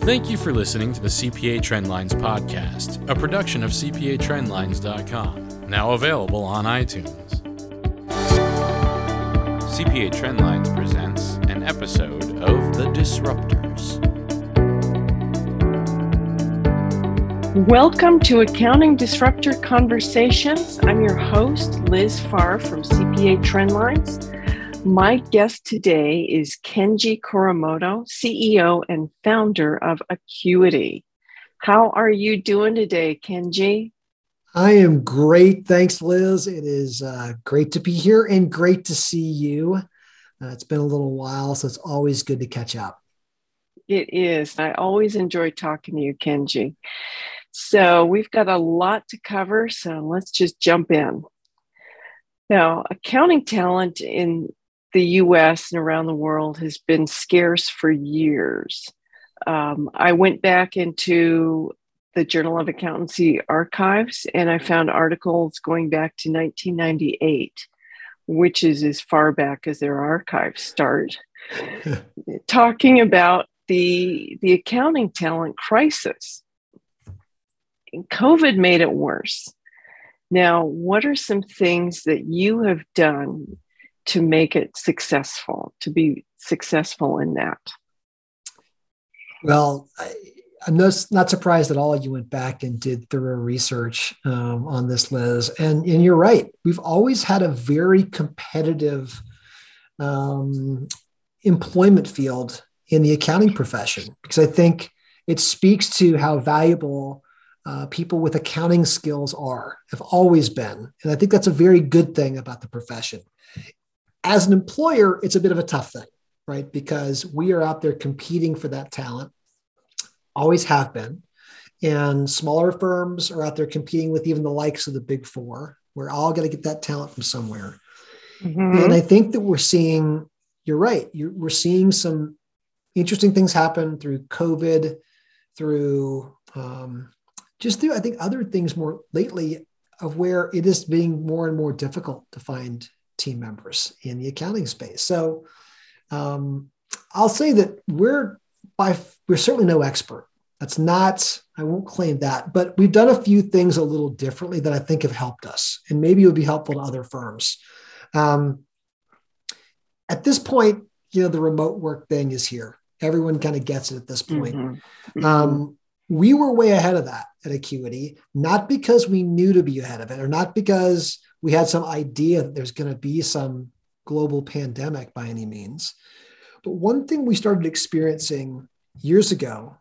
Thank you for listening to the CPA Trendlines podcast, a production of CPATrendlines.com, now available on iTunes. CPA Trendlines presents an episode of The Disruptors. Welcome to Accounting Disruptor Conversations. I'm your host, Liz Farr from CPA Trendlines. My guest today is Kenji Kuramoto, CEO and founder of Acuity. How are you doing today, Kenji? I am great. Thanks, Liz. It is great to be here and great to see you. It's been a little while, so it's always good to catch up. It is. I always enjoy talking to you, Kenji. So we've got a lot to cover, so let's just jump in. Now, accounting talent in the US and around the world has been scarce for years. I went back into the Journal of Accountancy archives and I found articles going back to 1998, which is as far back as their archives start, talking about the accounting talent crisis. And COVID made it worse. Now, what are some things that you have done to make it successful, to be successful in that? Well, I'm not surprised at all you went back and did thorough research on this, Liz. And you're right. We've always had a very competitive employment field in the accounting profession, because I think it speaks to how valuable people with accounting skills have always been. And I think that's a very good thing about the profession. As an employer, it's a bit of a tough thing, right? Because we are out there competing for that talent, always have been. And smaller firms are out there competing with even the likes of the Big Four. We're all going to get that talent from somewhere. Mm-hmm. And I think that you're right. We're seeing some interesting things happen through COVID, through I think, other things more lately of where it is being more and more difficult to find team members in the accounting space. So I'll say that we're certainly no expert. I won't claim that, but we've done a few things a little differently that I think have helped us, and maybe it would be helpful to other firms. At this point, the remote work thing is here. Everyone kind of gets it at this point. Mm-hmm. We were way ahead of that at Acuity, not because we knew to be ahead of it, or not because we had some idea that there's going to be some global pandemic by any means. But one thing we started experiencing years ago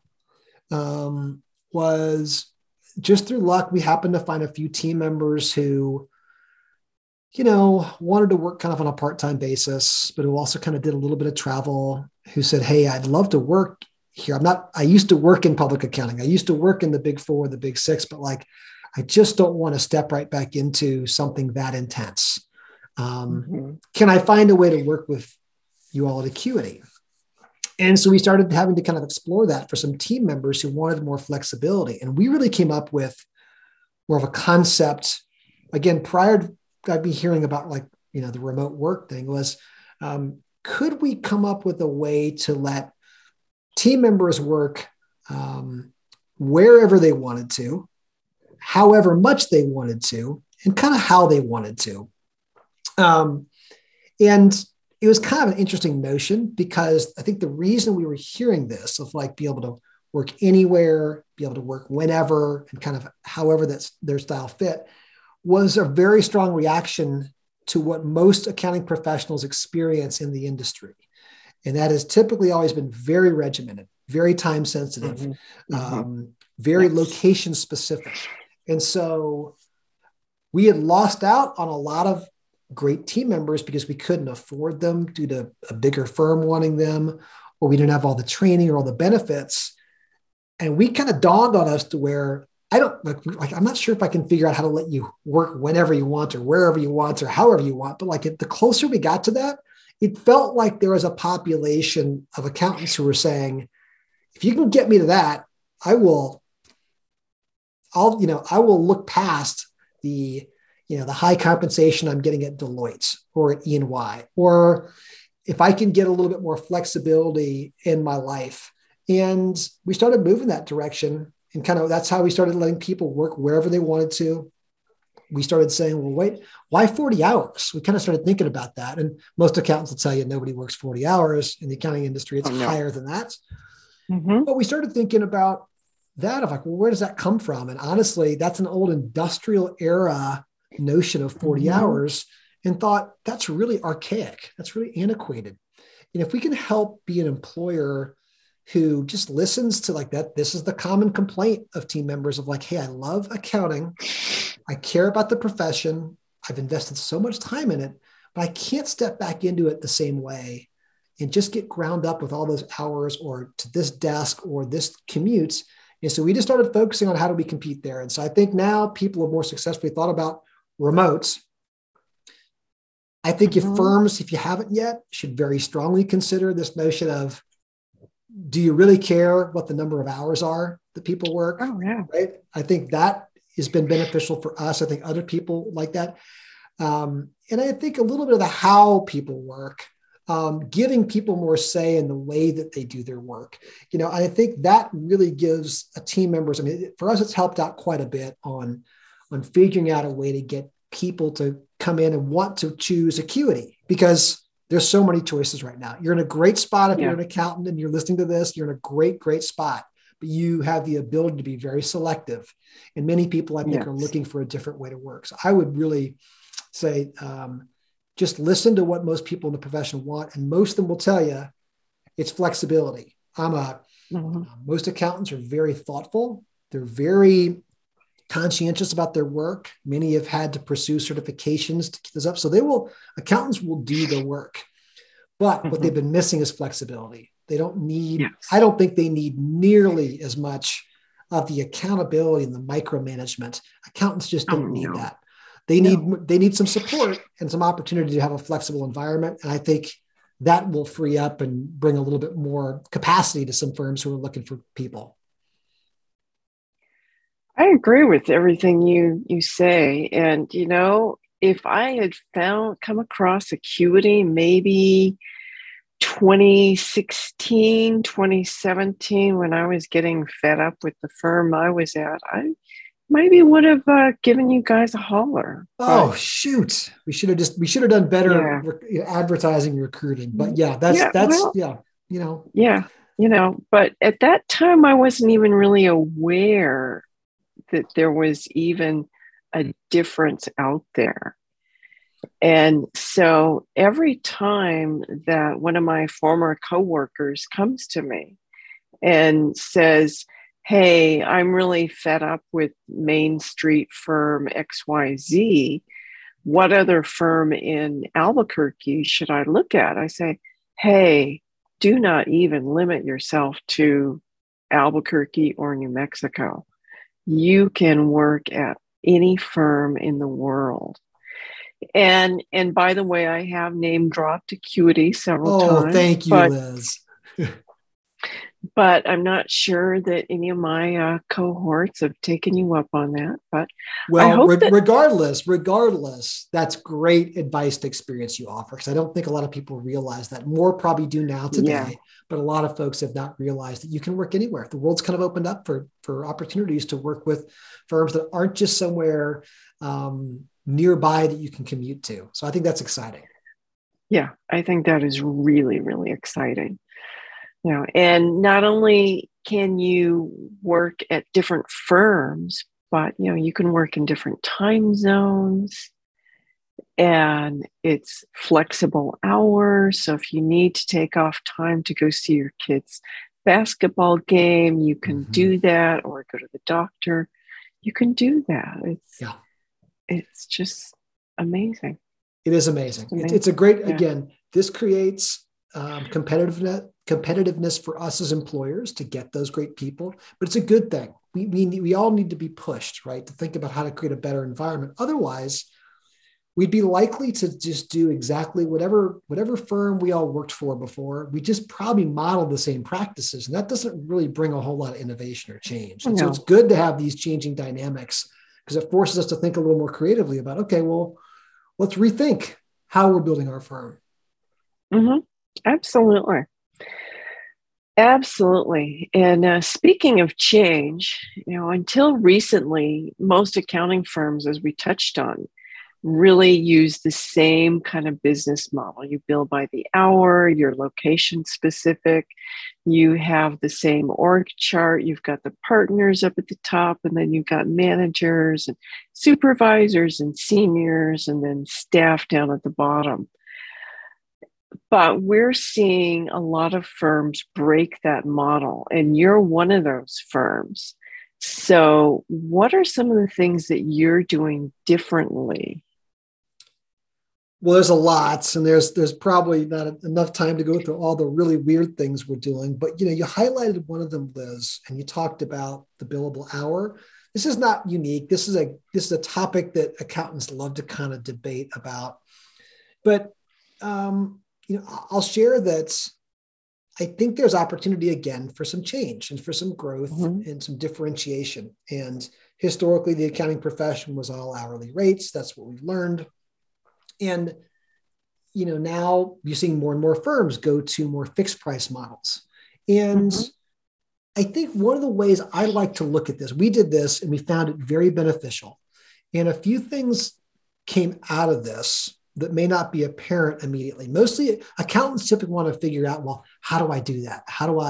was, just through luck, we happened to find a few team members who, wanted to work kind of on a part-time basis, but who also kind of did a little bit of travel, who said, "Hey, I'd love to work here. I used to work in public accounting. I used to work in the Big Four, the Big Six, but I just don't want to step right back into something that intense. Can I find a way to work with you all at Acuity?" And so we started having to kind of explore that for some team members who wanted more flexibility. And we really came up with more of a concept. Again, prior to I'd be hearing about the remote work thing was, could we come up with a way to let team members work wherever they wanted to, however much they wanted to, and kind of how they wanted to. And it was kind of an interesting notion, because I think the reason we were hearing this of be able to work anywhere, be able to work whenever, and kind of however that's their style fit, was a very strong reaction to what most accounting professionals experience in the industry. And that has typically always been very regimented, very time sensitive, very location specific. And so we had lost out on a lot of great team members because we couldn't afford them due to a bigger firm wanting them, or we didn't have all the training or all the benefits. And we kind of dawned on us to where I'm not sure if I can figure out how to let you work whenever you want or wherever you want or however you want. But the closer we got to that, it felt like there was a population of accountants who were saying, if you can get me to that, I will look past the high compensation I'm getting at Deloitte or at E&Y, or if I can get a little bit more flexibility in my life And we started moving that direction, and kind of that's how we started letting people work wherever they wanted to. We started saying, well, wait, why 40 hours? We kind of started thinking about that. And most accountants will tell you nobody works 40 hours in the accounting industry. It's higher than that. Mm-hmm. But we started thinking about that of like, well, where does that come from? And honestly, that's an old industrial era notion of 40 hours, and thought that's really archaic. That's really antiquated. And if we can help be an employer who just listens to like that, this is the common complaint of team members of like, hey, I love accounting. I care about the profession. I've invested so much time in it, but I can't step back into it the same way and just get ground up with all those hours or to this desk or this commutes. And so we just started focusing on how do we compete there. And so I think now people have more successfully thought about remotes. I think if firms, if you haven't yet, should very strongly consider this notion of, do you really care what the number of hours are that people work? Oh, yeah. Right. I think that has been beneficial for us. I think other people like that. And I think a little bit of the how people work, giving people more say in the way that they do their work. I think that really gives a team members, I mean, for us, it's helped out quite a bit on figuring out a way to get people to come in and want to choose Acuity, because there's so many choices right now. You're in a great spot. If you're an accountant and you're listening to this, you're in a great, great spot, but you have the ability to be very selective. And many people, I think, are looking for a different way to work. So I would really say, just listen to what most people in the profession want. And most of them will tell you it's flexibility. Most accountants are very thoughtful. They're very conscientious about their work. Many have had to pursue certifications to keep this up. So accountants will do the work, but what they've been missing is flexibility. They don't need, I don't think they need nearly as much of the accountability and the micromanagement. Accountants just don't need that. They need some support and some opportunity to have a flexible environment. And I think that will free up and bring a little bit more capacity to some firms who are looking for people. I agree with everything you say. And, if I had come across Acuity, maybe 2016, 2017, when I was getting fed up with the firm I was at, I maybe would have given you guys a holler. Oh, shoot. We should have done better advertising, recruiting. But but at that time I wasn't even really aware that there was even a difference out there. And so every time that one of my former coworkers comes to me and says, hey, I'm really fed up with Main Street firm XYZ, what other firm in Albuquerque should I look at? I say, hey, do not even limit yourself to Albuquerque or New Mexico. You can work at any firm in the world. And by the way, I have name dropped Acuity several times. Oh, thank you, Liz. But I'm not sure that any of my cohorts have taken you up on that. But regardless, that's great advice to experience you offer, because I don't think a lot of people realize that. More probably do now today, but a lot of folks have not realized that you can work anywhere. The world's kind of opened up for opportunities to work with firms that aren't just somewhere nearby that you can commute to. So I think that's exciting. Yeah, I think that is really, really exciting. And not only can you work at different firms, but, you can work in different time zones, and it's flexible hours. So if you need to take off time to go see your kid's basketball game, you can do that, or go to the doctor. You can do that. It's just amazing. It is amazing. It's a great, again, this creates competitiveness for us as employers to get those great people, but it's a good thing. We all need to be pushed, right, to think about how to create a better environment. Otherwise, we'd be likely to just do exactly whatever firm we all worked for before. We just probably model the same practices, and that doesn't really bring a whole lot of innovation or change. And so it's good to have these changing dynamics, because it forces us to think a little more creatively about, okay, well, let's rethink how we're building our firm. Absolutely. Absolutely. And speaking of change, until recently, most accounting firms, as we touched on, really use the same kind of business model. You bill by the hour, you're location specific, you have the same org chart, you've got the partners up at the top, and then you've got managers and supervisors and seniors, and then staff down at the bottom. But we're seeing a lot of firms break that model, and you're one of those firms. So, what are some of the things that you're doing differently? Well, there's a lot, and there's probably not enough time to go through all the really weird things we're doing. But you highlighted one of them, Liz, and you talked about the billable hour. This is not unique. This is a topic that accountants love to kind of debate about. But I'll share that I think there's opportunity again for some change and for some growth and some differentiation. And historically, the accounting profession was all hourly rates. That's what we've learned. And, now you're seeing more and more firms go to more fixed price models. And I think one of the ways I like to look at this, we did this and we found it very beneficial. And a few things came out of this that may not be apparent immediately. Mostly accountants typically want to figure out, well, how do I do that? How do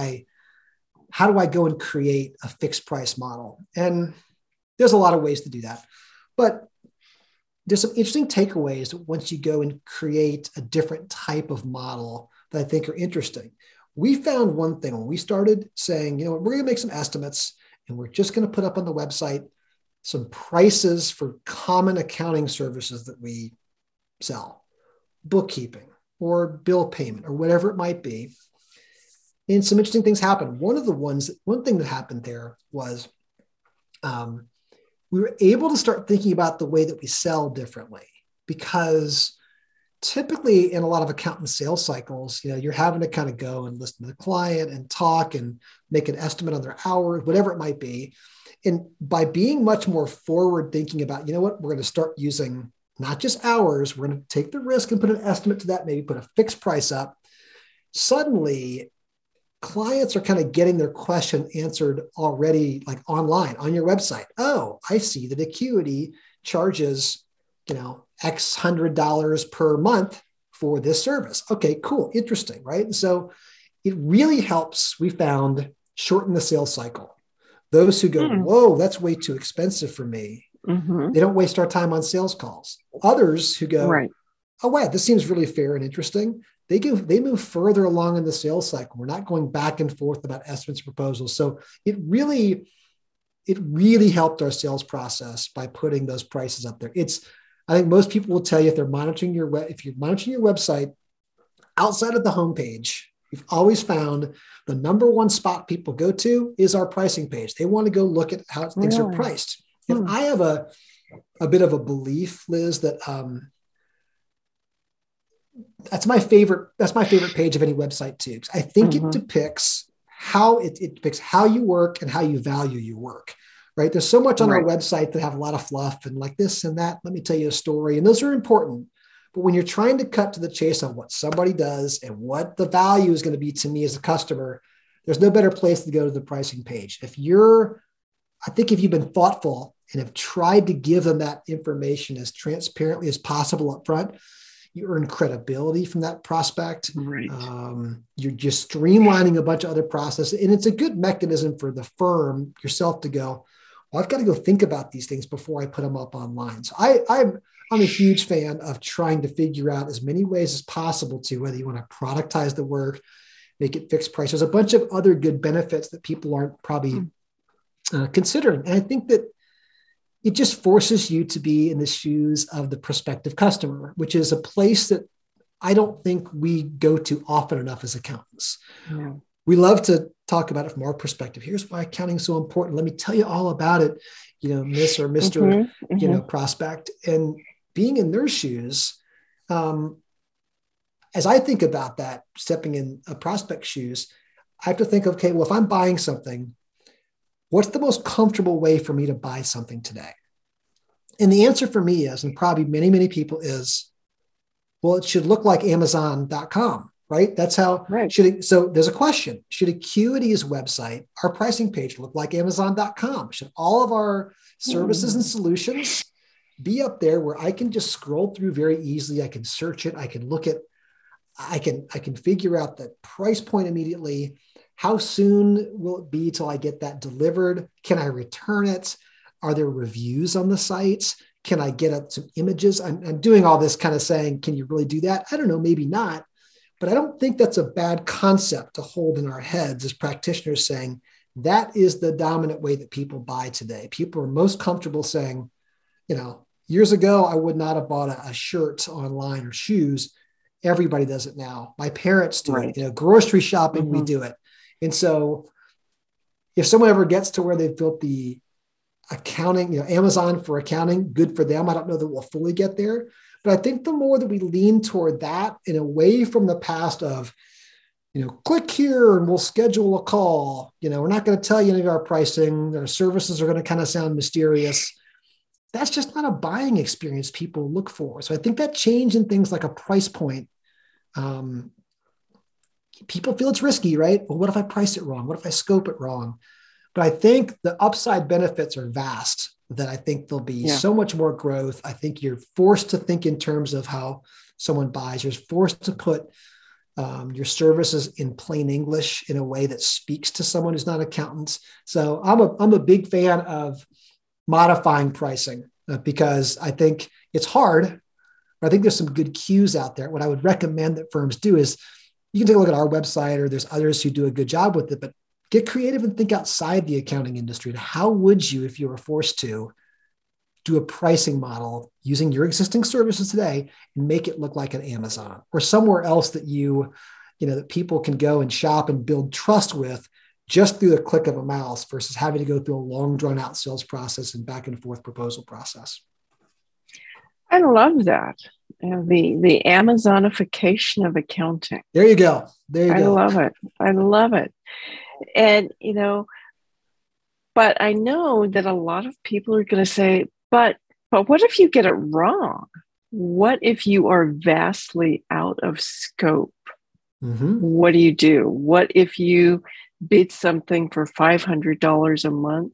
I go and create a fixed price model? And there's a lot of ways to do that. But there's some interesting takeaways once you go and create a different type of model that I think are interesting. We found one thing when we started saying, we're going to make some estimates and we're just going to put up on the website some prices for common accounting services that we sell, bookkeeping or bill payment or whatever it might be. And some interesting things happened. One thing that happened there was we were able to start thinking about the way that we sell differently, because typically in a lot of accountant sales cycles, you're having to kind of go and listen to the client and talk and make an estimate on their hours, whatever it might be. And by being much more forward thinking about, we're going to start using not just hours, we're going to take the risk and put an estimate to that, maybe put a fixed price up. Suddenly, clients are kind of getting their question answered already, like online on your website. Oh, I see that Acuity charges, X $100 per month for this service. Okay, cool. Interesting, right? And so it really helps, we found, shorten the sales cycle. Those who go, whoa, that's way too expensive for me. They don't waste our time on sales calls. Others who go, oh, wow, this seems really fair and interesting. They move further along in the sales cycle. We're not going back and forth about estimates and proposals. So it really helped our sales process by putting those prices up there. I think most people will tell you if you're monitoring your website outside of the homepage, we've always found the number one spot people go to is our pricing page. They want to go look at how things are priced. And I have a bit of a belief, Liz, that that's my favorite page of any website too. I think it depicts how you work and how you value your work. Right? There's so much on our website that have a lot of fluff and like this and that. Let me tell you a story, and those are important. But when you're trying to cut to the chase on what somebody does and what the value is going to be to me as a customer, there's no better place to go to the pricing page. I think if you've been thoughtful and have tried to give them that information as transparently as possible up front, you earn credibility from that prospect. Right. You're just streamlining a bunch of other processes. And it's a good mechanism for the firm yourself to go, well, I've got to go think about these things before I put them up online. So I'm a huge fan of trying to figure out as many ways as possible to, whether you want to productize the work, make it fixed price. There's a bunch of other good benefits that people aren't probably considering. And I think that it just forces you to be in the shoes of the prospective customer, which is a place that I don't think we go to often enough as accountants. Yeah. We love to talk about it from our perspective. Here's why accounting is so important. Let me tell you all about it, Miss or Mr. Prospect. And being in their shoes, as I think about that, stepping in a prospect's shoes, I have to think, okay, well, if I'm buying something, what's the most comfortable way for me to buy something today? And the answer for me is, and probably many, many people is, well, it should look like Amazon.com. right? That's how Right. so there's a question. Should Acuity's website, our pricing page, look like Amazon.com? Should all of our services and solutions be up there where I can just scroll through very easily? I can search it. I can look at, I can figure out the price point immediately. How soon will it be till I get that delivered? Can I return it? Are there reviews on the sites? Can I get up some images? I'm doing all this kind of saying, can you really do that? I don't know, maybe not. But I don't think that's a bad concept to hold in our heads as practitioners, saying that is the dominant way that people buy today. People are most comfortable saying, years ago, I would not have bought a shirt online or shoes. Everybody does it now. My parents do it. Grocery shopping, we do it. And so if someone ever gets to where they've built the accounting, Amazon for accounting, good for them. I don't know that we'll fully get there. But I think the more that we lean toward that and away from the past of, click here and we'll schedule a call. We're not going to tell you any of our pricing. Our services are going to kind of sound mysterious. That's just not a buying experience people look for. So I think that change in things like a price point, people feel it's risky, right? Well, what if I price it wrong? What if I scope it wrong? But I think the upside benefits are vast, that I think there'll be so much more growth. I think you're forced to think in terms of how someone buys. You're forced to put your services in plain English in a way that speaks to someone who's not an accountant. So I'm a big fan of modifying pricing because I think it's hard, but I think there's some good cues out there. What I would recommend that firms do is you can take a look at our website, or there's others who do a good job with it, but get creative and think outside the accounting industry. How would you, if you were forced to, do a pricing model using your existing services today and make it look like an Amazon or somewhere else that that people can go and shop and build trust with just through the click of a mouse versus having to go through a long drawn out sales process and back and forth proposal process. I love that. The Amazonification of accounting. There you go. I love it. I love it. And, but I know that a lot of people are going to say, but what if you get it wrong? What if you are vastly out of scope? Mm-hmm. What do you do? What if you bid something for $500 a month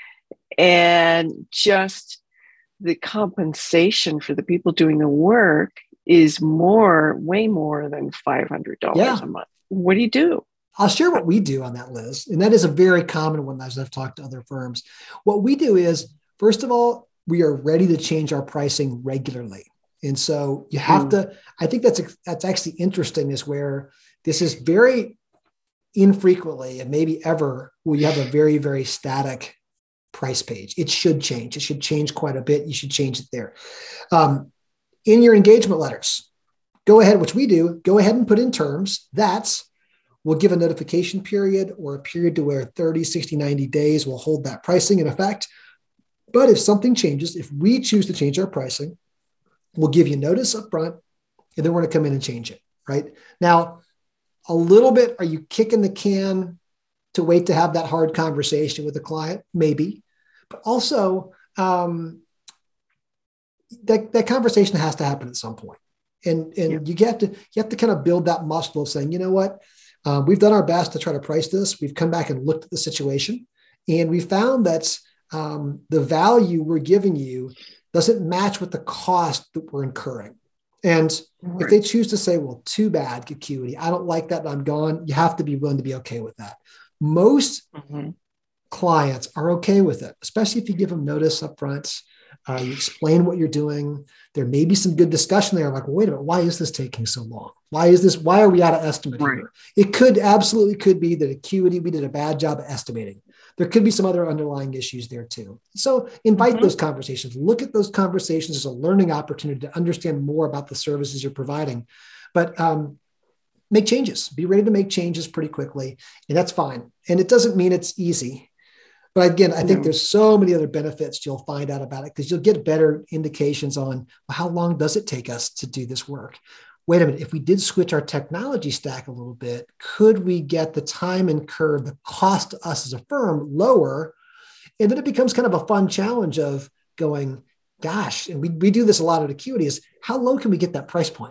and just the compensation for the people doing the work is way more than $500 a month? What do you do? I'll share what we do on that, Liz. And that is a very common one as I've talked to other firms. What we do is, first of all, we are ready to change our pricing regularly. And so you have to, I think that's actually interesting, is where this is very infrequently and maybe ever will you have a very, very static price page. It should change. It should change quite a bit. You should change it there. In your engagement letters, go ahead, which we do, go ahead and put in terms that we'll give a notification period or a period to where 30, 60, 90 days will hold that pricing in effect. But if something changes, if we choose to change our pricing, we'll give you notice up front, and then we're going to come in and change it, right? Now, a little bit, are you kicking the can to wait to have that hard conversation with the client? Maybe. But also, that conversation has to happen at some point. And you have to kind of build that muscle of saying, you know what? We've done our best to try to price this. We've come back and looked at the situation, and we found that the value we're giving you doesn't match with the cost that we're incurring. And if they choose to say, well, too bad, Acuity, I don't like that, I'm gone, you have to be willing to be okay with that. Most clients are okay with it, especially if you give them notice up front. You explain what you're doing. There may be some good discussion there. Like, well, wait a minute, why is this taking so long? Why are we out of estimate here? It absolutely could be that Acuity, we did a bad job of estimating. There could be some other underlying issues there too. So invite those conversations, look at those conversations as a learning opportunity to understand more about the services you're providing, but make changes, be ready to make changes pretty quickly. And that's fine. And it doesn't mean it's easy. But again, I think there's so many other benefits you'll find out about it, because you'll get better indications on, well, how long does it take us to do this work? Wait a minute, if we did switch our technology stack a little bit, could we get the time incurred, the cost to us as a firm lower? And then it becomes kind of a fun challenge of going, gosh, and we do this a lot at Acuity, is how low can we get that price point?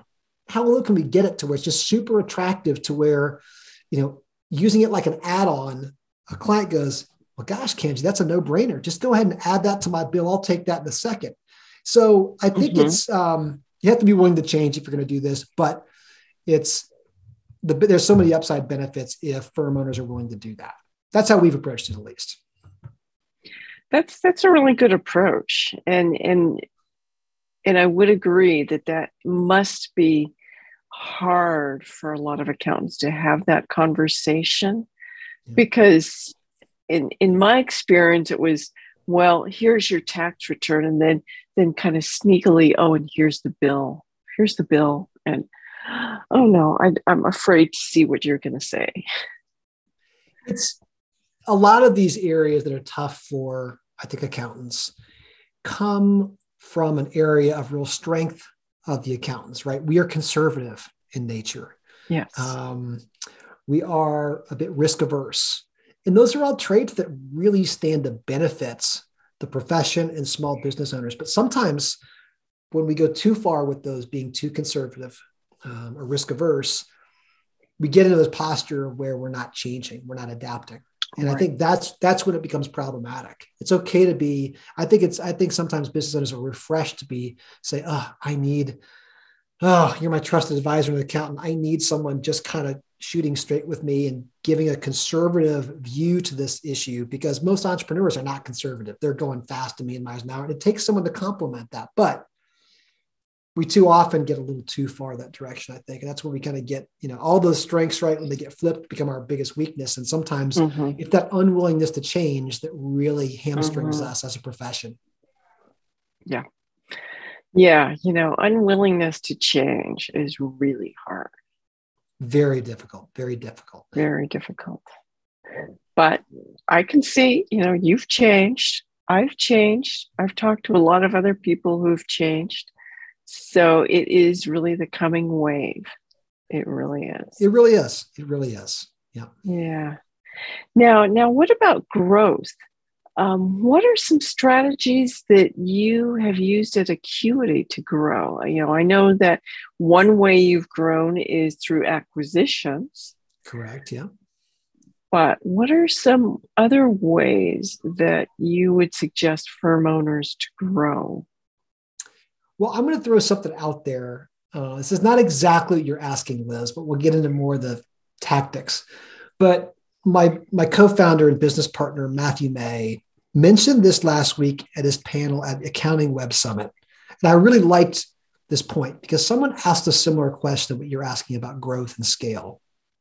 how low can we get it to where it's just super attractive to where, using it like an add-on, a client goes, well, gosh, Kenji, that's a no-brainer. Just go ahead and add that to my bill. I'll take that in a second. So I think it's, you have to be willing to change if you're going to do this, but there's so many upside benefits if firm owners are willing to do that. That's how we've approached it, at least. That's a really good approach. And I would agree that must be hard for a lot of accountants to have that conversation, because in my experience, it was, well, here's your tax return, and then kind of sneakily, oh, and here's the bill. And oh no, I'm afraid to see what you're going to say. It's a lot of these areas that are tough for, I think, accountants come from an area of real strength of the accountants, right? We are conservative in nature. Yes. We are a bit risk averse. And those are all traits that really stand to benefit the profession and small business owners. But sometimes when we go too far with those being too conservative or risk averse, we get into this posture where we're not changing, we're not adapting. And right. I think that's when it becomes problematic. It's okay to be, I think sometimes business owners are refreshed to say, you're my trusted advisor and accountant. I need someone just kind of shooting straight with me and giving a conservative view to this issue, because most entrepreneurs are not conservative. They're going fast to me and miles an hour. And it takes someone to complement that. But we too often get a little too far that direction, I think. And that's when we kind of get, all those strengths, right, when they get flipped, become our biggest weakness. And sometimes it's that unwillingness to change that really hamstrings us as a profession. Yeah. Yeah. Unwillingness to change is really hard. Very difficult. Very difficult. Very difficult. But I can see, you've changed. I've changed. I've talked to a lot of other people who've changed. So it is really the coming wave. It really is. It really is. It really is. Yeah. Yeah. Now, what about growth? What are some strategies that you have used at Acuity to grow? I know that one way you've grown is through acquisitions. Correct. Yeah. But what are some other ways that you would suggest firm owners to grow? Well, I'm going to throw something out there. This is not exactly what you're asking, Liz, but we'll get into more of the tactics. But my co-founder and business partner, Matthew May, mentioned this last week at his panel at Accounting Web Summit. And I really liked this point because someone asked a similar question what you're asking about growth and scale.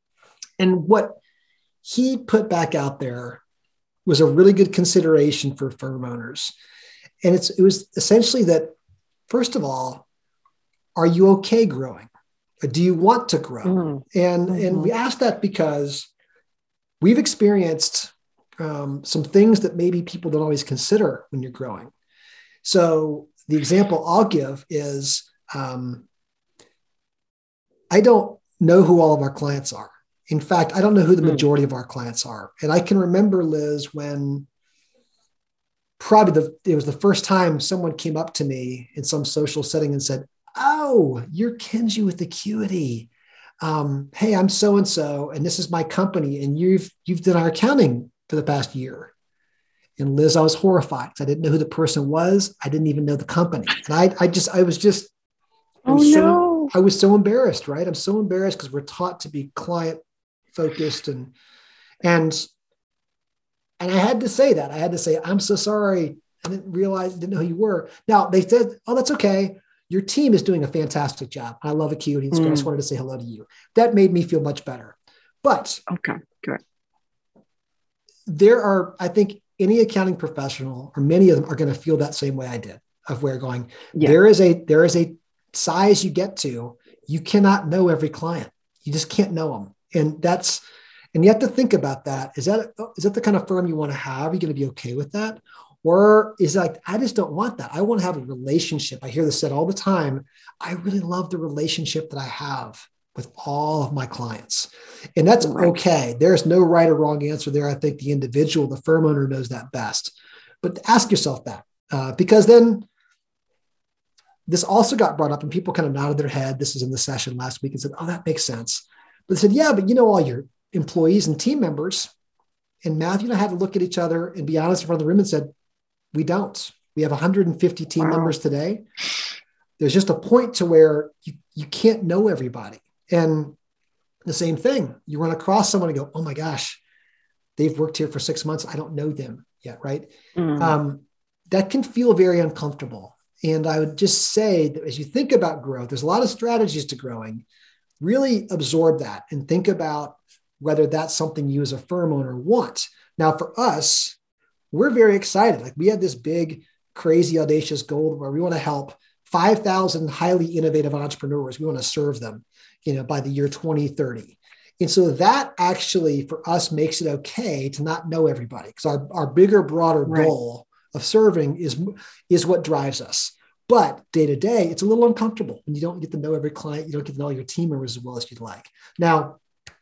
And what he put back out there was a really good consideration for firm owners. And it was essentially that, first of all, are you okay growing? Or do you want to grow? And we asked that because we've experienced some things that maybe people don't always consider when you're growing. So the example I'll give is I don't know who all of our clients are. In fact, I don't know who the majority of our clients are. And I can remember, Liz, when it was the first time someone came up to me in some social setting and said, "Oh, you're Kenji with Acuity. Hey, I'm so-and-so, and this is my company, and you've done our accounting for the past year." And Liz, I was horrified because I didn't know who the person was. I didn't even know the company. And I was so embarrassed, right? I'm so embarrassed because we're taught to be client focused and I had to say that. I had to say, "I'm so sorry. I didn't know who you were." Now they said, "Oh, that's okay. Your team is doing a fantastic job. I love Acuity. I just wanted to say hello to you." That made me feel much better. But okay, good. There are, I think, any accounting professional, or many of them, are going to feel that same way I did, of where going, there is a size you get to, you cannot know every client. You just can't know them. And you have to think about that. Is that the kind of firm you want to have? Are you going to be okay with that? Or is it like, I just don't want that. I want to have a relationship. I hear this said all the time. I really love the relationship that I have with all of my clients. And that's okay. There's no right or wrong answer there. I think the individual, the firm owner, knows that best. But ask yourself that, because then this also got brought up and people kind of nodded their head. This was in the session last week and said, oh, that makes sense. But they said, yeah, but all your employees and team members. And Matthew and I had to look at each other and be honest in front of the room and said, we don't. We have 150 team members today. There's just a point to where you can't know everybody. And the same thing, you run across someone and go, oh my gosh, they've worked here for 6 months. I don't know them yet, right? That can feel very uncomfortable. And I would just say that as you think about growth, there's a lot of strategies to growing. Really absorb that and think about whether that's something you as a firm owner want. Now, for us, we're very excited. Like we had this big, crazy, audacious goal where we want to help 5,000 highly innovative entrepreneurs. We want to serve them, by the year 2030. And so that actually for us makes it okay to not know everybody, because our bigger, broader goal of serving is what drives us. But day to day, it's a little uncomfortable when you don't get to know every client. You don't get to know your team members as well as you'd like. Now,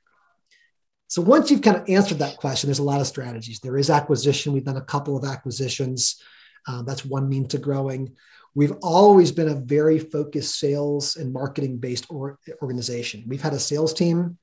so once you've kind of answered that question, there's a lot of strategies. There is acquisition. We've done a couple of acquisitions. That's one means to growing. We've always been a very focused sales and marketing based organization. We've had a sales team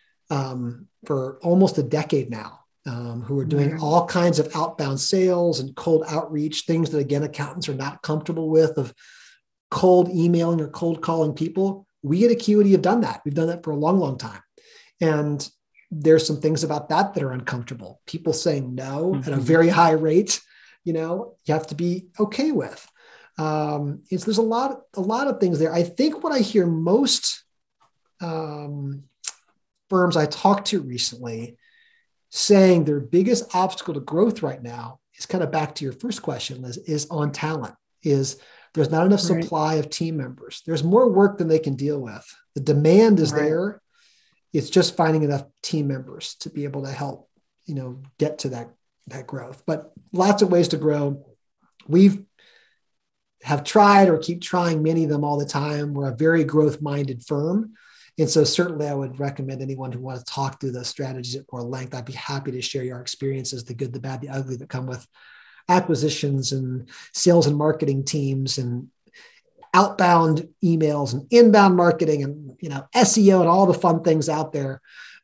for almost a decade now who are doing all kinds of outbound sales and cold outreach, things that, again, accountants are not comfortable with, of cold emailing or cold calling people. We at Acuity have done that. We've done that for a long, long time. And there's some things about that that are uncomfortable. People saying no at a very high rate, you have to be okay with. There's a lot of things there. I think what I hear most firms I talked to recently saying their biggest obstacle to growth right now is kind of back to your first question, Liz, is on talent. There's not enough supply of team members. There's more work than they can deal with. The demand is there. It's just finding enough team members to be able to help, get to that growth. But lots of ways to grow. We've have tried or keep trying many of them all the time. We're a very growth-minded firm. And so certainly I would recommend anyone who wants to talk through the strategies at more length. I'd be happy to share your experiences, the good, the bad, the ugly that come with acquisitions and sales and marketing teams and outbound emails and inbound marketing and, SEO and all the fun things out there.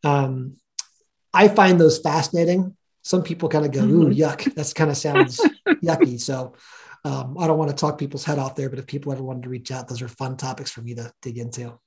I find those fascinating. Some people kind of go, ooh, yuck. That kind of sounds yucky. So I don't want to talk people's head off there, but if people ever wanted to reach out, those are fun topics for me to dig into.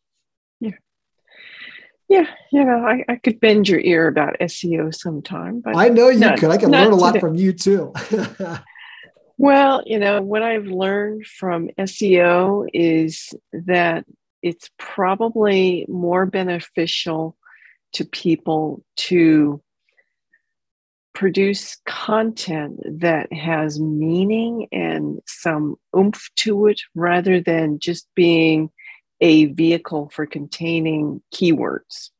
Yeah. I could bend your ear about SEO sometime, but I know you could. I can learn a lot from you too. Well, what I've learned from SEO is that it's probably more beneficial to people to produce content that has meaning and some oomph to it, rather than just being a vehicle for containing keywords.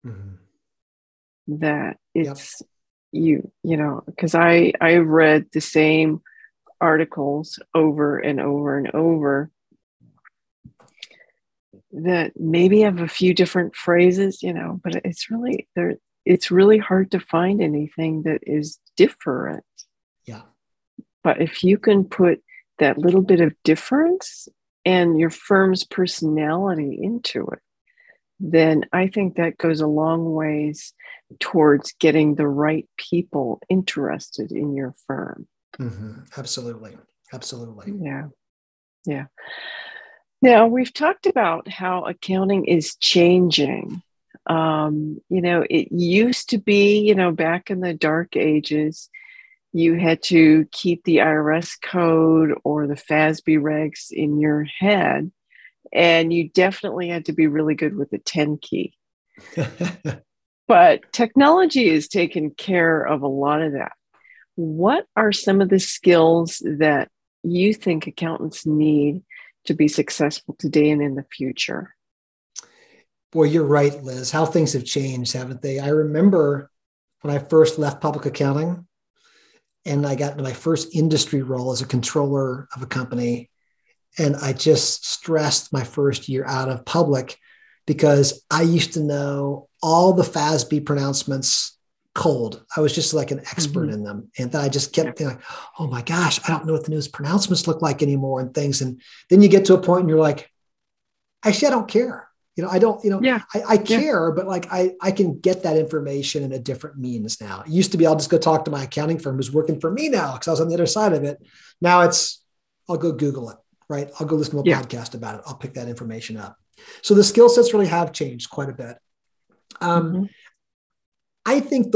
That it's because I read the same articles over and over and over that maybe have a few different phrases, but it's really hard to find anything that is different. Yeah. But if you can put that little bit of difference and your firm's personality into it, then I think that goes a long ways towards getting the right people interested in your firm. Absolutely. Yeah. Now, we've talked about how accounting is changing. It used to be, back in the dark ages, you had to keep the IRS code or the FASB regs in your head, and you definitely had to be really good with the 10 key. But technology has taken care of a lot of that. What are some of the skills that you think accountants need to be successful today and in the future? Boy, you're right, Liz. How things have changed, haven't they? I remember when I first left public accounting and I got into my first industry role as a controller of a company. And I just stressed my first year out of public because I used to know all the FASB pronouncements cold. I was just like an expert in them. And then I just kept thinking, oh my gosh, I don't know what the news pronouncements look like anymore and things. And then you get to a point and you're like, actually, I don't care. I don't, I care, but like, I can get that information in a different means now. It used to be, I'll just go talk to my accounting firm who's working for me now because I was on the other side of it. Now I'll go Google it, right? I'll go listen to a podcast about it. I'll pick that information up. So the skill sets really have changed quite a bit. I think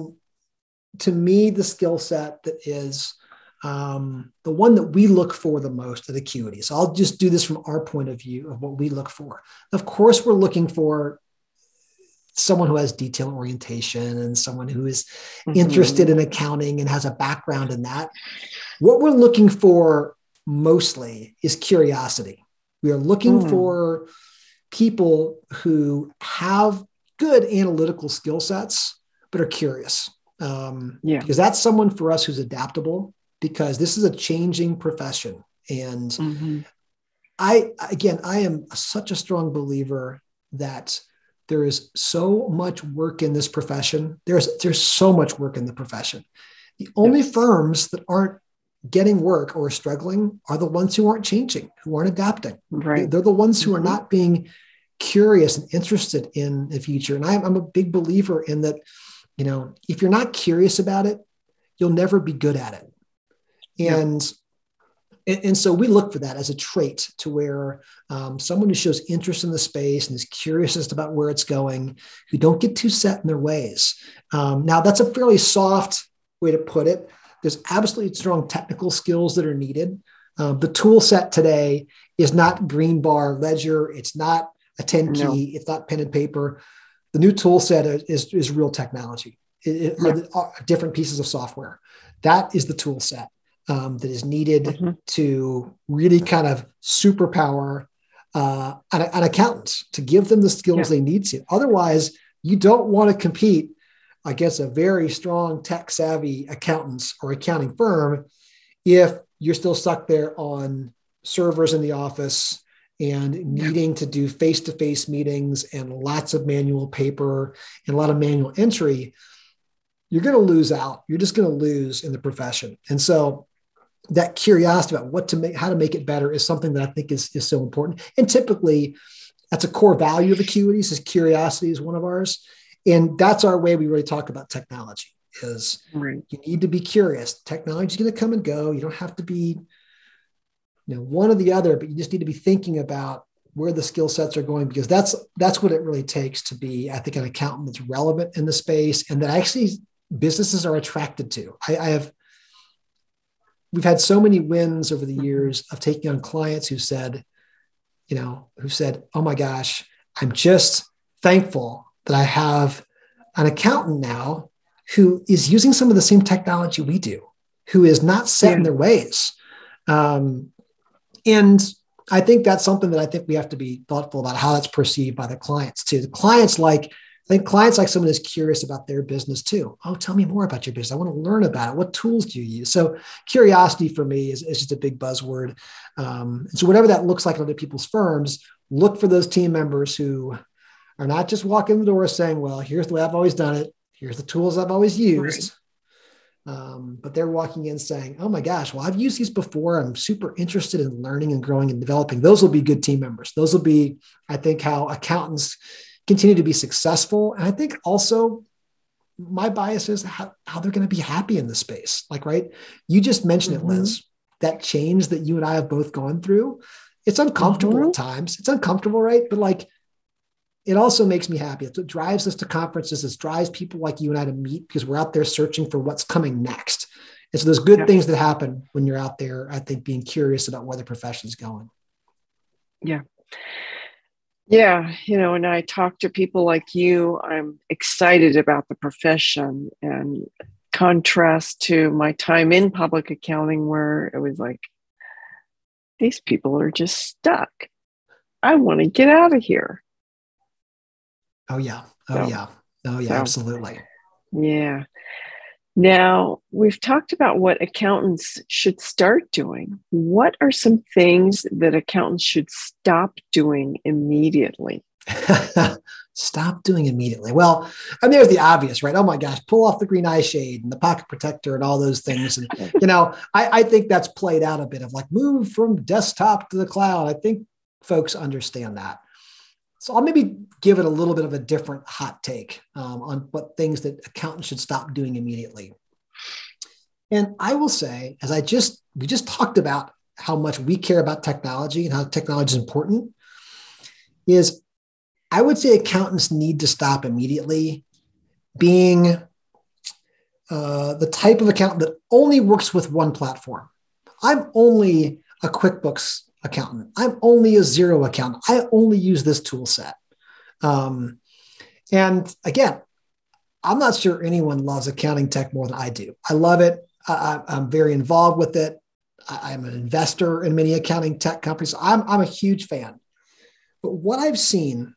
to me, the skill set that is the one that we look for the most at Acuity. So I'll just do this from our point of view of what we look for. Of course, we're looking for someone who has detail orientation and someone who is interested in accounting and has a background in that. What we're looking for mostly is curiosity. We are looking for people who have good analytical skill sets, but are curious. Because that's someone for us who's adaptable, because this is a changing profession. And I am such a strong believer that there is so much work in this profession. There's so much work in the profession. The only firms that aren't getting work or struggling are the ones who aren't changing, who aren't adapting. Right. They're the ones who are not being curious and interested in the future. And I'm a big believer in that, if you're not curious about it, you'll never be good at it. And so we look for that as a trait to where someone who shows interest in the space and is curious about where it's going, who don't get too set in their ways. Now, that's a fairly soft way to put it. There's absolutely strong technical skills that are needed. The tool set today is not green bar ledger. It's not a 10 key. It's not pen and paper. The new tool set is real technology. Are different pieces of software. That is the tool set that is needed to really kind of superpower an accountant, to give them the skills they need to. Otherwise, you don't want to compete against a very strong tech savvy accountants or accounting firm if you're still stuck there on servers in the office and needing to do face-to-face meetings and lots of manual paper and a lot of manual entry. You're going to lose out. You're just going to lose in the profession. And so that curiosity about how to make it better is something that I think is so important. And typically that's a core value of Acuity. Is curiosity is one of ours. And that's our way we really talk about technology is you need to be curious. Technology is going to come and go. You don't have to be one or the other, but you just need to be thinking about where the skill sets are going, because that's what it really takes to be, I think, an accountant that's relevant in the space and that actually businesses are attracted to. We've had so many wins over the years of taking on clients who said, oh my gosh, I'm just thankful that I have an accountant now who is using some of the same technology we do, who is not set in their ways. And I think that's something that I think we have to be thoughtful about how that's perceived by the clients too. I think clients like someone who's curious about their business too. Oh, tell me more about your business. I want to learn about it. What tools do you use? So curiosity for me is just a big buzzword. And so whatever that looks like in other people's firms, look for those team members who are not just walking in the door saying, well, here's the way I've always done it. Here's the tools I've always used. But they're walking in saying, oh my gosh, well, I've used these before. I'm super interested in learning and growing and developing. Those will be good team members. Those will be, I think, how accountants continue to be successful. And I think also my bias is how they're going to be happy in the space. You just mentioned it, Liz, that change that you and I have both gone through. It's uncomfortable at times. It's uncomfortable, right? But it also makes me happy. It's what drives us to conferences. It drives people like you and I to meet because we're out there searching for what's coming next. And so there's good things that happen when you're out there, I think, being curious about where the profession is going. Yeah. Yeah. When I talk to people like you, I'm excited about the profession, and contrast to my time in public accounting where it was like, these people are just stuck. I want to get out of here. Oh, yeah. Absolutely. Yeah. Now, we've talked about what accountants should start doing. What are some things that accountants should stop doing immediately? stop doing immediately? Well, and there's the obvious, right? Oh my gosh, pull off the green eye shade and the pocket protector and all those things. And, I think that's played out a bit of like move from desktop to the cloud. I think folks understand that. So I'll maybe give it a little bit of a different hot take on what things that accountants should stop doing immediately. And I will say, we just talked about how much we care about technology and how technology is important, is I would say accountants need to stop immediately being the type of accountant that only works with one platform. I'm only a QuickBooks accountant. I'm only a Xero accountant. I only use this tool set. And again, I'm not sure anyone loves accounting tech more than I do. I love it. I'm very involved with it. I'm an investor in many accounting tech companies. I'm a huge fan. But what I've seen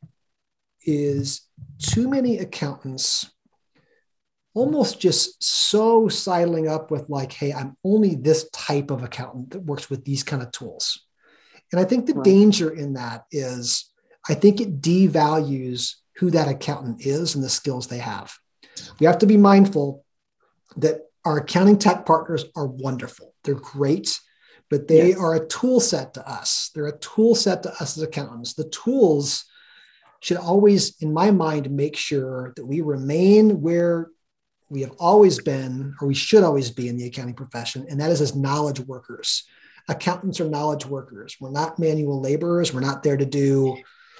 is too many accountants almost just so sidling up with like, hey, I'm only this type of accountant that works with these kind of tools. And I think the danger in that is I think it devalues who that accountant is and the skills they have. We have to be mindful that our accounting tech partners are wonderful. They're great, but they are a tool set to us. They're a tool set to us as accountants. The tools should always, in my mind, make sure that we remain where we have always been, or we should always be in the accounting profession, and that is as knowledge workers. Accountants are knowledge workers. We're not manual laborers. We're not there to do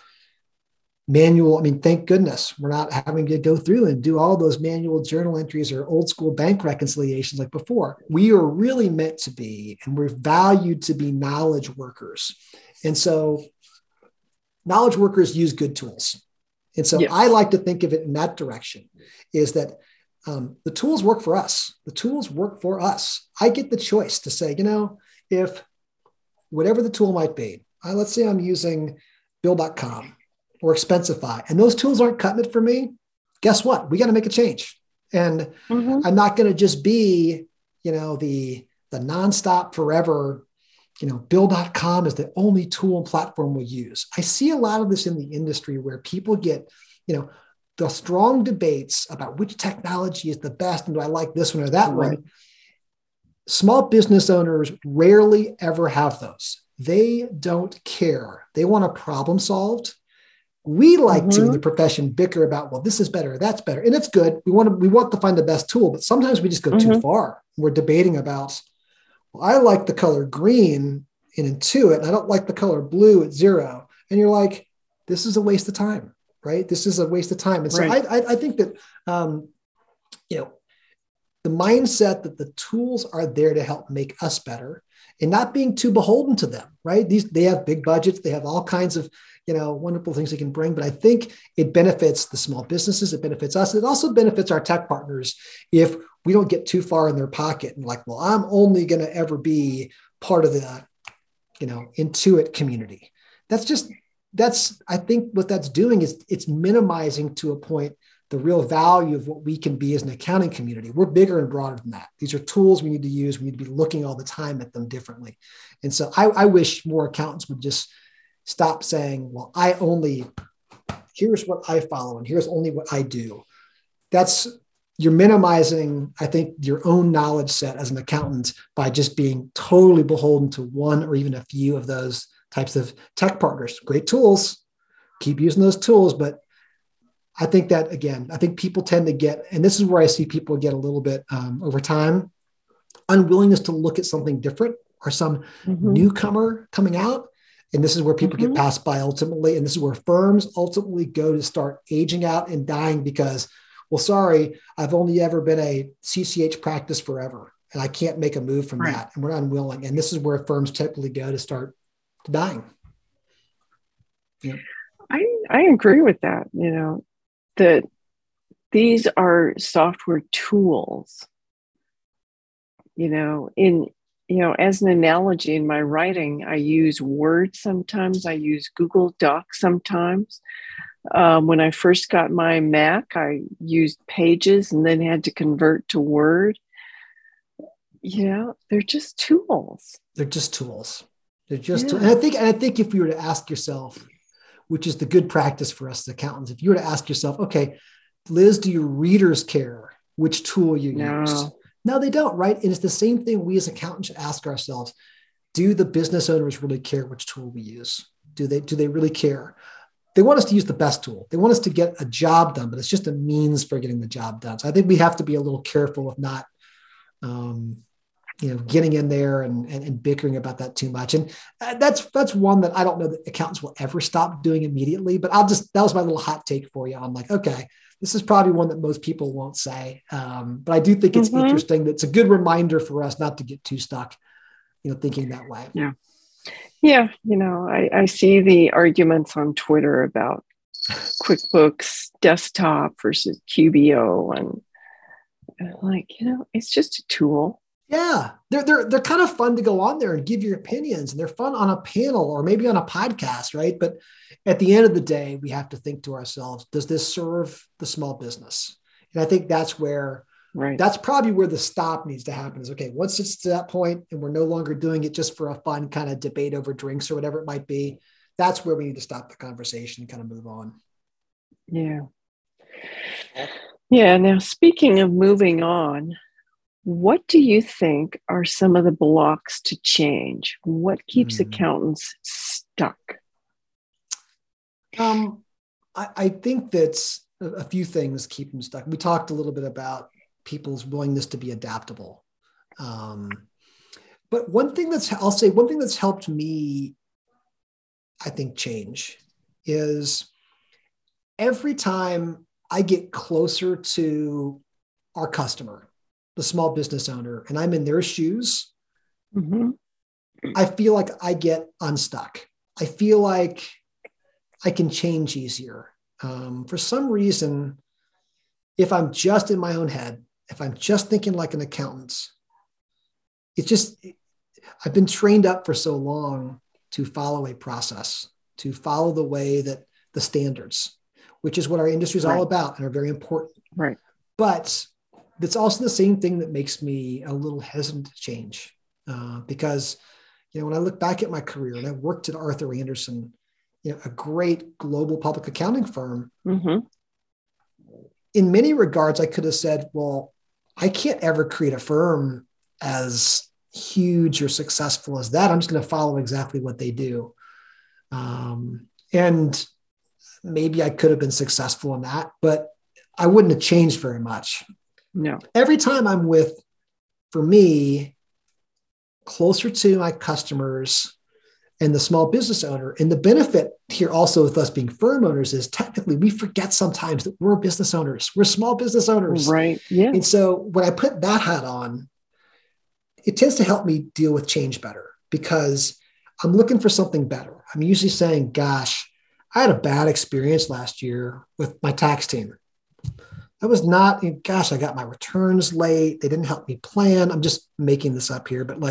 manual. I mean, thank goodness we're not having to go through and do all those manual journal entries or old school bank reconciliations like before. We are really meant to be, and we're valued to be knowledge workers. And so knowledge workers use good tools. And so I like to think of it in that direction, is that the tools work for us. The tools work for us. I get the choice to say, if whatever the tool might be, let's say I'm using Bill.com or Expensify, and those tools aren't cutting it for me, guess what? We got to make a change. And I'm not going to just be, the nonstop forever, Bill.com is the only tool and platform we use. I see a lot of this in the industry where people get, the strong debates about which technology is the best and do I like this one or that one. Small business owners rarely ever have those. They don't care. They want a problem solved. We like to, in the profession, bicker about, well, this is better, that's better. And it's good. We want to find the best tool, but sometimes we just go too far. We're debating about, well, I like the color green in Intuit, and I don't like the color blue at Xero. And you're like, this is a waste of time, right? This is a waste of time. And so I think that, the mindset that the tools are there to help make us better and not being too beholden to them, right? They have big budgets. They have all kinds of, wonderful things they can bring. But I think it benefits the small businesses. It benefits us. It also benefits our tech partners if we don't get too far in their pocket and like, well, I'm only going to ever be part of the, Intuit community. I think what that's doing is it's minimizing to a point the real value of what we can be as an accounting community. We're bigger and broader than that. These are tools we need to use. We need to be looking all the time at them differently. And so I wish more accountants would just stop saying, well, here's what I follow and here's only what I do. You're minimizing, I think, your own knowledge set as an accountant by just being totally beholden to one or even a few of those types of tech partners. Great tools, keep using those tools. But I think that, again, people tend to get, and this is where I see people get a little bit over time, unwillingness to look at something different or some newcomer coming out. And this is where people get passed by ultimately. And this is where firms ultimately go to start aging out and dying because, well, sorry, I've only ever been a CCH practice forever. And I can't make a move from that. And we're unwilling. And this is where firms typically go to start dying. Yeah. I agree with that, that these are software tools, as an analogy in my writing, I use Word sometimes, I use Google Docs sometimes. When I first got my Mac, I used Pages and then had to convert to Word. They're just tools. They're just tools. And I think if you were to ask yourself, which is the good practice for us as accountants. If you were to ask yourself, okay, Liz, do your readers care which tool you used? No, they don't, right? And it's the same thing we as accountants should ask ourselves. Do the business owners really care which tool we use? Do they really care? They want us to use the best tool. They want us to get a job done, but it's just a means for getting the job done. So I think we have to be a little careful of not, getting in there and bickering about that too much. And that's one that I don't know that accountants will ever stop doing immediately, but that was my little hot take for you. I'm like, okay, this is probably one that most people won't say. But I do think it's interesting. That's a good reminder for us not to get too stuck, thinking that way. Yeah. Yeah. I see the arguments on Twitter about QuickBooks Desktop versus QBO. And like, it's just a tool. Yeah, they're kind of fun to go on there and give your opinions, and they're fun on a panel or maybe on a podcast, right? But at the end of the day, we have to think to ourselves, does this serve the small business? And I think that's probably where the stop needs to happen is, okay, once it's to that point and we're no longer doing it just for a fun kind of debate over drinks or whatever it might be, that's where we need to stop the conversation and kind of move on. Yeah. Yeah. Now, speaking of moving on, what do you think are some of the blocks to change? What keeps accountants stuck? I think that's a few things keep them stuck. We talked a little bit about people's willingness to be adaptable. But one thing that's helped me, I think, change is every time I get closer to our customer, the small business owner, and I'm in their shoes, I feel like I get unstuck. I feel like I can change easier. For some reason, if I'm just in my own head, if I'm just thinking like an accountant, I've been trained up for so long to follow a process, to follow the way that the standards, which is what our industry is all about and are very important. Right. But that's also the same thing that makes me a little hesitant to change because, when I look back at my career and I worked at Arthur Andersen, a great global public accounting firm, in many regards, I could have said, well, I can't ever create a firm as huge or successful as that. I'm just going to follow exactly what they do. And maybe I could have been successful in that, but I wouldn't have changed very much. No. Every time I'm for me, closer to my customers and the small business owner, and the benefit here also with us being firm owners is technically we forget sometimes that we're business owners. We're small business owners. Right. Yeah. And so when I put that hat on, it tends to help me deal with change better because I'm looking for something better. I'm usually saying, gosh, I had a bad experience last year with my tax team. That was not, gosh, I got my returns late. They didn't help me plan. I'm just making this up here, but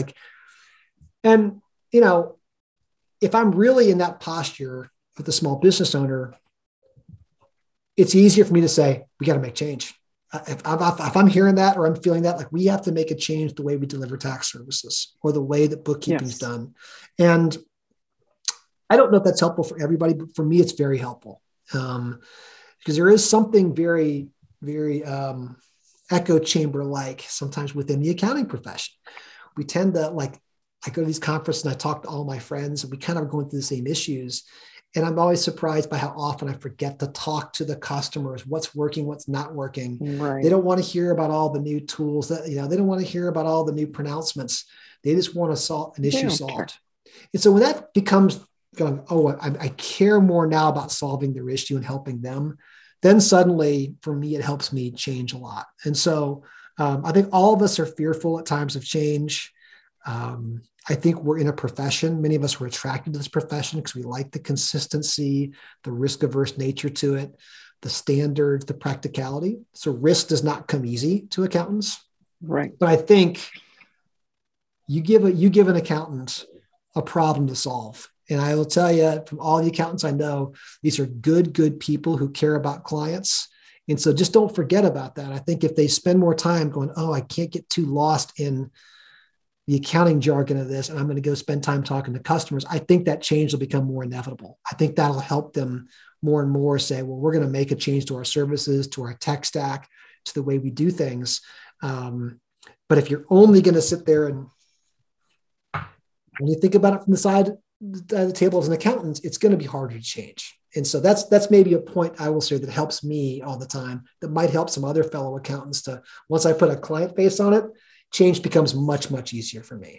if I'm really in that posture with a small business owner, it's easier for me to say, we got to make change. If I'm hearing that or I'm feeling that, like we have to make a change the way we deliver tax services or the way that bookkeeping is done. And I don't know if that's helpful for everybody, but for me, it's very helpful because there is something very, very echo chamber-like sometimes within the accounting profession. We tend to I go to these conferences and I talk to all my friends and we kind of are going through the same issues. And I'm always surprised by how often I forget to talk to the customers, what's working, what's not working. Right. They don't want to hear about all the new tools that, they don't want to hear about all the new pronouncements. They just want to solve an issue solved. And so when that becomes going, I care more now about solving their issue and helping them, then suddenly for me, it helps me change a lot. And so I think all of us are fearful at times of change. I think we're in a profession. Many of us were attracted to this profession because we like the consistency, the risk-averse nature to it, the standards, the practicality. So risk does not come easy to accountants. Right. But I think you give an accountant a problem to solve. And I will tell you from all the accountants I know, these are good people who care about clients. And so just don't forget about that. I think if they spend more time going, I can't get too lost in the accounting jargon of this, and I'm going to go spend time talking to customers, I think that change will become more inevitable. I think that'll help them more and more say, well, we're going to make a change to our services, to our tech stack, to the way we do things. But if you're only going to sit there and when you think about it from the side of the table as an accountant, it's going to be harder to change. And so that's maybe a point I will say that helps me all the time, that might help some other fellow accountants to, once I put a client face on it, change becomes much, much easier for me.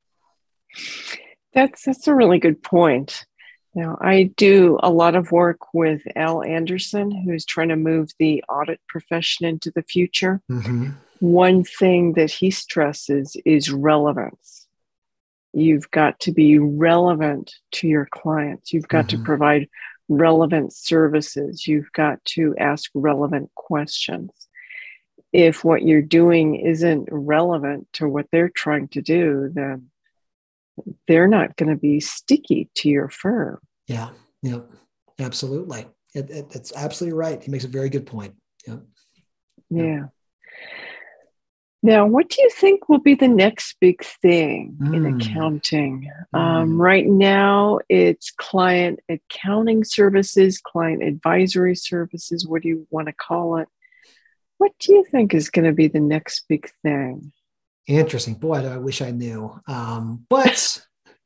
That's a really good point. Now, I do a lot of work with Al Anderson, who's trying to move the audit profession into the future. Mm-hmm. One thing that he stresses is relevance. You've got to be relevant to your clients. You've got to provide relevant services. You've got to ask relevant questions. If what you're doing isn't relevant to what they're trying to do, then they're not going to be sticky to your firm. Yeah, absolutely. It's absolutely right. He makes a very good point. Yeah. Now, what do you think will be the next big thing in accounting? Right now, it's client accounting services, client advisory services. What do you want to call it? What do you think is going to be the next big thing? Interesting. Boy, I wish I knew. But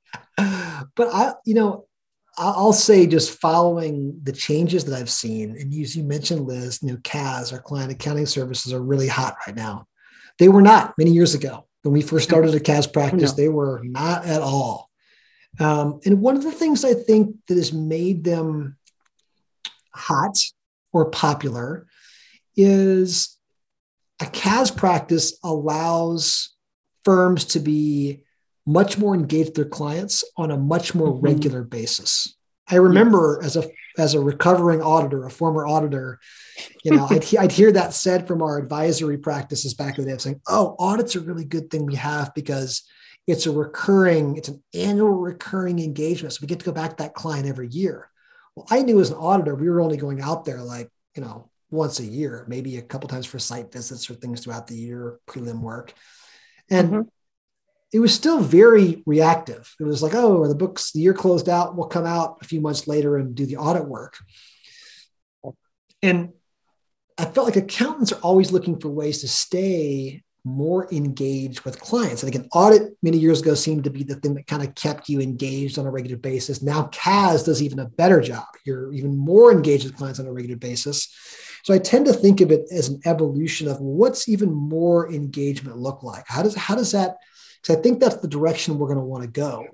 I'll say, just following the changes that I've seen, and you mentioned, Liz, CAS, our client accounting services, are really hot right now. They were not many years ago. When we first started a CAS practice, they were not at all. And one of the things I think that has made them hot or popular is a CAS practice allows firms to be much more engaged with their clients on a much more regular basis. I remember as a recovering auditor, a former auditor, I'd hear that said from our advisory practices back in the day, saying, "Oh, audit's a really good thing we have because it's an annual recurring engagement. So we get to go back to that client every year." Well, I knew as an auditor, we were only going out there once a year, maybe a couple times for site visits or things throughout the year, prelim work. And it was still very reactive. It was like, oh, the year closed out, we'll come out a few months later and do the audit work. And I felt like accountants are always looking for ways to stay more engaged with clients. And again, audit many years ago seemed to be the thing that kind of kept you engaged on a regular basis. Now CAS does even a better job. You're even more engaged with clients on a regular basis. So I tend to think of it as an evolution of what's even more engagement look like? How does that, because I think that's the direction we're going to want to go.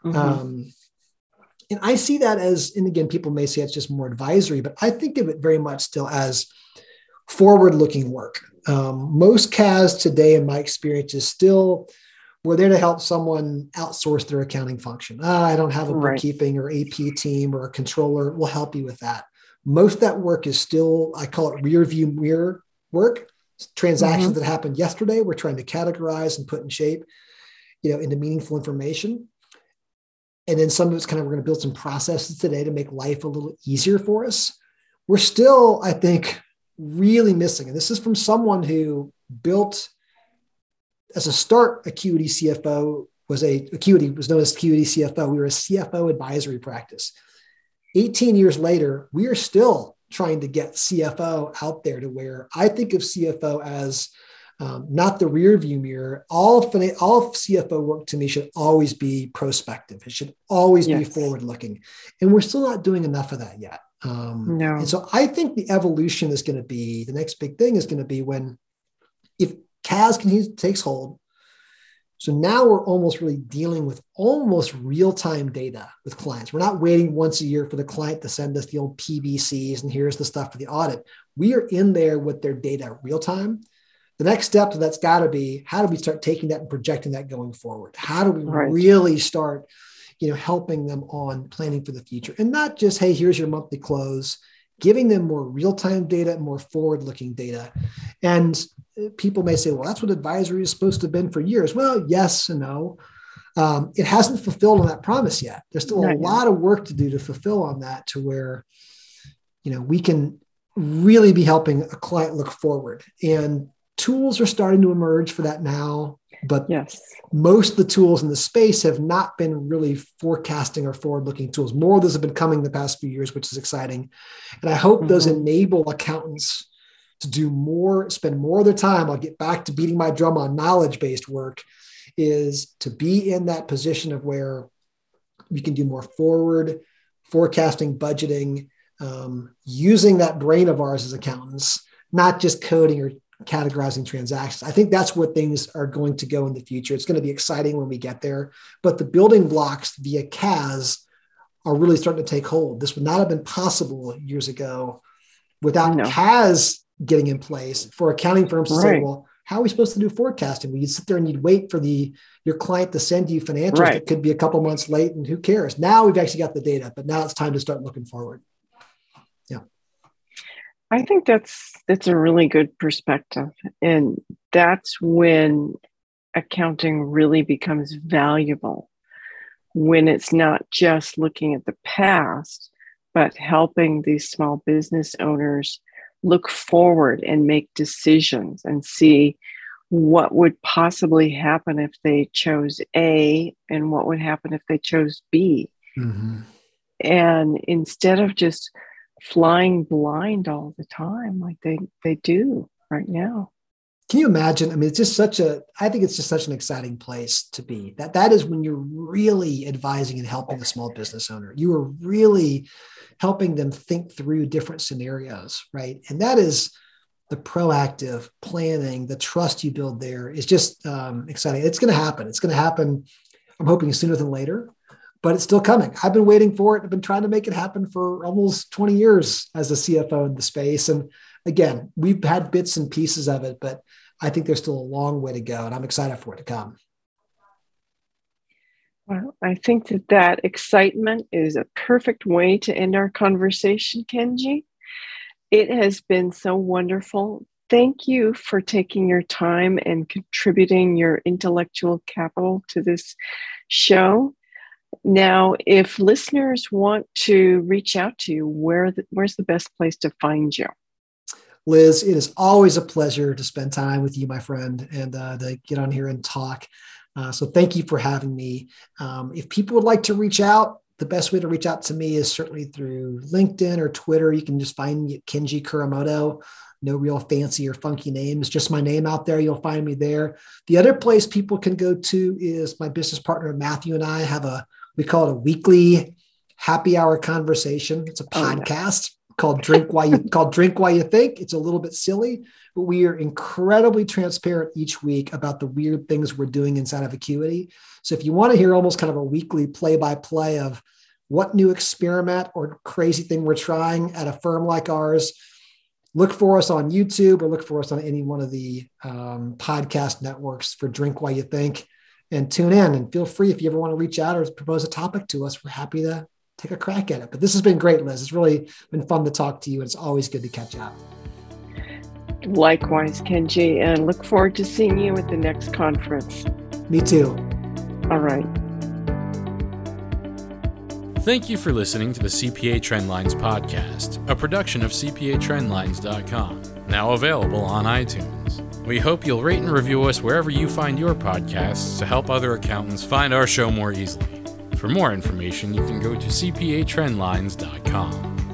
And I see that as, and again, people may say it's just more advisory, but I think of it very much still as forward-looking work. Most CAS today, in my experience, is still, we're there to help someone outsource their accounting function. I don't have a bookkeeping or AP team or a controller. We'll help you with that. Most of that work is still, I call it rear view mirror work. Transactions that happened yesterday, we're trying to categorize and put in shape, into meaningful information. And then some of it's we're going to build some processes today to make life a little easier for us. We're still, I think, really missing. And this is from someone who built, as a start, Acuity CFO Acuity was known as Acuity CFO. We were a CFO advisory practice. 18 years later, we are still trying to get CFO out there to where I think of CFO as not the rear view mirror. All CFO work to me should always be prospective. It should always be forward looking. And we're still not doing enough of that yet. No. And so I think the evolution is going to be, the next big thing is going to be if CAS takes hold. So now we're almost really dealing with almost real-time data with clients. We're not waiting once a year for the client to send us the old PBCs and here's the stuff for the audit. We are in there with their data real time. The next step to that's got to be, how do we start taking that and projecting that going forward? How do we really start, helping them on planning for the future, and not just, hey, here's your monthly close, giving them more real-time data, more forward-looking data. And people may say, well, that's what advisory is supposed to have been for years. Well, yes and no. It hasn't fulfilled on that promise yet. There's still a lot of work to do to fulfill on that, to where, we can really be helping a client look forward. And tools are starting to emerge for that now. But yes, most of the tools in the space have not been really forecasting or forward-looking tools. More of those have been coming the past few years, which is exciting. And I hope those enable accountants to do more, spend more of their time. I'll get back to beating my drum on knowledge-based work, is to be in that position of where we can do more forward forecasting, budgeting, using that brain of ours as accountants, not just coding or categorizing transactions. I think that's where things are going to go in the future. It's going to be exciting when we get there, but the building blocks via CAS are really starting to take hold. This would not have been possible years ago without CAS getting in place for accounting firms to say, well, how are we supposed to do forecasting? Well, you'd sit there and you'd wait for your client to send you financials that could be a couple months late, and who cares? Now we've actually got the data, but now it's time to start looking forward. Yeah. I think that's a really good perspective. And that's when accounting really becomes valuable, when it's not just looking at the past, but helping these small business owners look forward and make decisions and see what would possibly happen if they chose A and what would happen if they chose B. Mm-hmm. And instead of just flying blind all the time like they do right now. Can you imagine? I mean, it's just I think it's just such an exciting place to be. That is when you're really advising and helping a small business owner. You are really helping them think through different scenarios, right? And that is the proactive planning, the trust you build there is just exciting. It's going to happen. It's going to happen. I'm hoping sooner than later, but it's still coming. I've been waiting for it. I've been trying to make it happen for almost 20 years as a CFO in the space. And again, we've had bits and pieces of it, but I think there's still a long way to go, and I'm excited for it to come. Well, I think that excitement is a perfect way to end our conversation, Kenji. It has been so wonderful. Thank you for taking your time and contributing your intellectual capital to this show. Now, if listeners want to reach out to you, where's the best place to find you? Liz, it is always a pleasure to spend time with you, my friend, and to get on here and talk. So thank you for having me. If people would like to reach out, the best way to reach out to me is certainly through LinkedIn or Twitter. You can just find me at Kenji Kuramoto. No real fancy or funky names, just my name out there. You'll find me there. The other place people can go to is my business partner, Matthew, and I have we call it a weekly happy hour conversation. It's a podcast called Drink While You Think. It's a little bit silly, but we are incredibly transparent each week about the weird things we're doing inside of Acuity. So if you want to hear almost kind of a weekly play-by-play of what new experiment or crazy thing we're trying at a firm like ours, look for us on YouTube or look for us on any one of the podcast networks for Drink While You Think, and tune in, and feel free if you ever want to reach out or propose a topic to us. We're happy to take a crack at it. But this has been great, Liz. It's really been fun to talk to you. It's always good to catch up. Likewise, Kenji, and look forward to seeing you at the next conference. Me too. All right. Thank you for listening to the CPA Trendlines podcast, a production of CPATrendlines.com, now available on iTunes. We hope you'll rate and review us wherever you find your podcasts to help other accountants find our show more easily. For more information, you can go to CPATrendlines.com.